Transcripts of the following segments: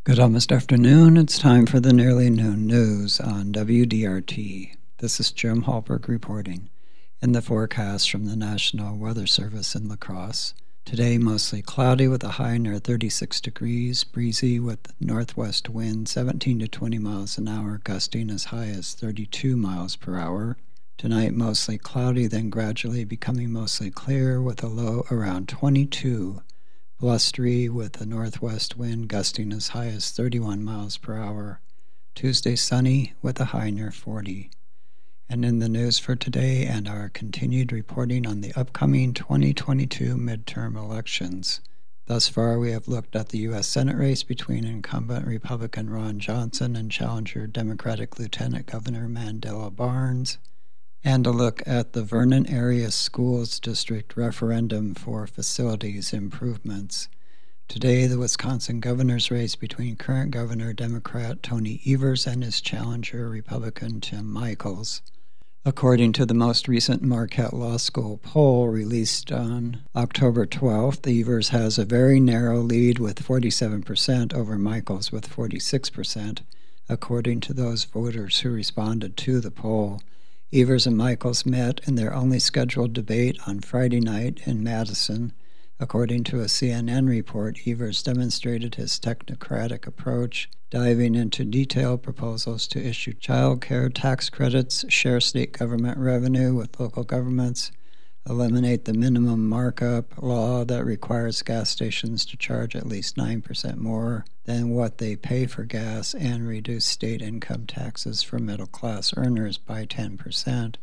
Good almost afternoon. It's time for the Nearly Noon News on WDRT. This is Jim Hallberg reporting. In the forecast from the National Weather Service in La Crosse, today mostly cloudy with a high near 36 degrees, breezy with northwest wind 17 to 20 miles an hour, gusting as high as 32 miles per hour. Tonight mostly cloudy, then gradually becoming mostly clear with a low around 22. Blustery with a northwest wind gusting as high as 31 miles per hour. Tuesday sunny with a high near 40. And in the news for today and our continued reporting on the upcoming 2022 midterm elections. Thus far, we have looked at the U.S. Senate race between incumbent Republican Ron Johnson and challenger Democratic Lieutenant Governor Mandela Barnes, and a look at the Vernon Area Schools District referendum for facilities improvements. Today, the Wisconsin governor's race between current Governor Democrat Tony Evers and his challenger Republican Tim Michels. According to the most recent Marquette Law School poll released on October 12th, Evers has a very narrow lead with 47% over Michels with 46%, according to those voters who responded to the poll. Evers and Michels met in their only scheduled debate on Friday night in Madison. According to a CNN report, Evers demonstrated his technocratic approach, diving into detailed proposals to issue child care tax credits, share state government revenue with local governments, eliminate the minimum markup law that requires gas stations to charge at least 9% more than what they pay for gas, and reduce state income taxes for middle-class earners by 10%.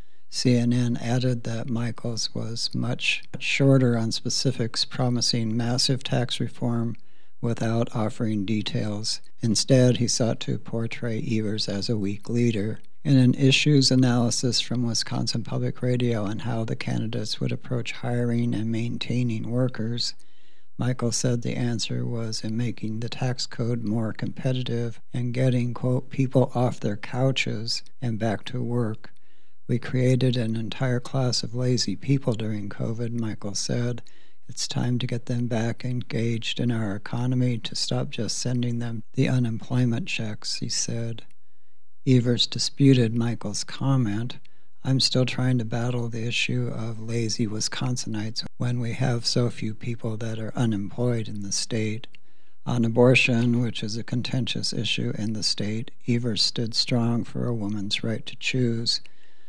CNN added that Michels was much shorter on specifics, promising massive tax reform without offering details. Instead, he sought to portray Evers as a weak leader. In an issues analysis from Wisconsin Public Radio on how the candidates would approach hiring and maintaining workers, Michels said the answer was in making the tax code more competitive and getting, quote, people off their couches and back to work. We created an entire class of lazy people during COVID, Michels said. It's time to get them back engaged in our economy, to stop just sending them the unemployment checks, he said. Evers disputed Michels' comment. I'm still trying to battle the issue of lazy Wisconsinites when we have so few people that are unemployed in the state. On abortion, which is a contentious issue in the state, Evers stood strong for a woman's right to choose.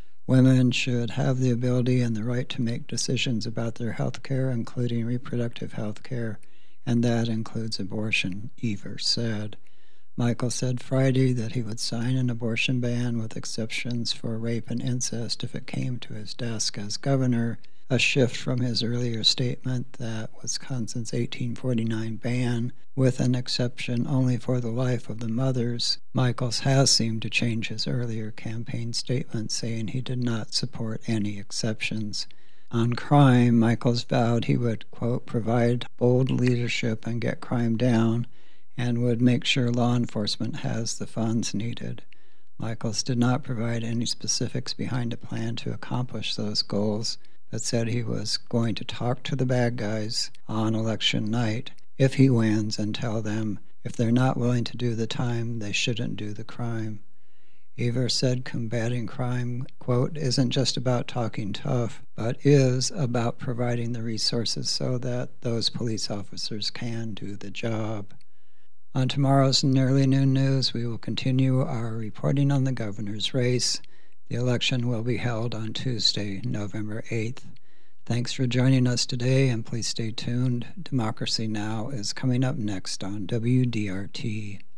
Women should have the ability and the right to make decisions about their health care, including reproductive health care, and that includes abortion, Evers said. Michels said Friday that he would sign an abortion ban with exceptions for rape and incest if it came to his desk as governor, a shift from his earlier statement that Wisconsin's 1849 ban, with an exception only for the life of the mothers. Michels has seemed to change his earlier campaign statement, saying he did not support any exceptions. On crime, Michels vowed he would, quote, provide bold leadership and get crime down, and would make sure law enforcement has the funds needed. Michels did not provide any specifics behind a plan to accomplish those goals, but said he was going to talk to the bad guys on election night if he wins and tell them if they're not willing to do the time, they shouldn't do the crime. Evers said combating crime, quote, isn't just about talking tough, but is about providing the resources so that those police officers can do the job. On tomorrow's Nearly Noon News, we will continue our reporting on the governor's race. The election will be held on Tuesday, November 8th. Thanks for joining us today, and please stay tuned. Democracy Now! Is coming up next on WDRT.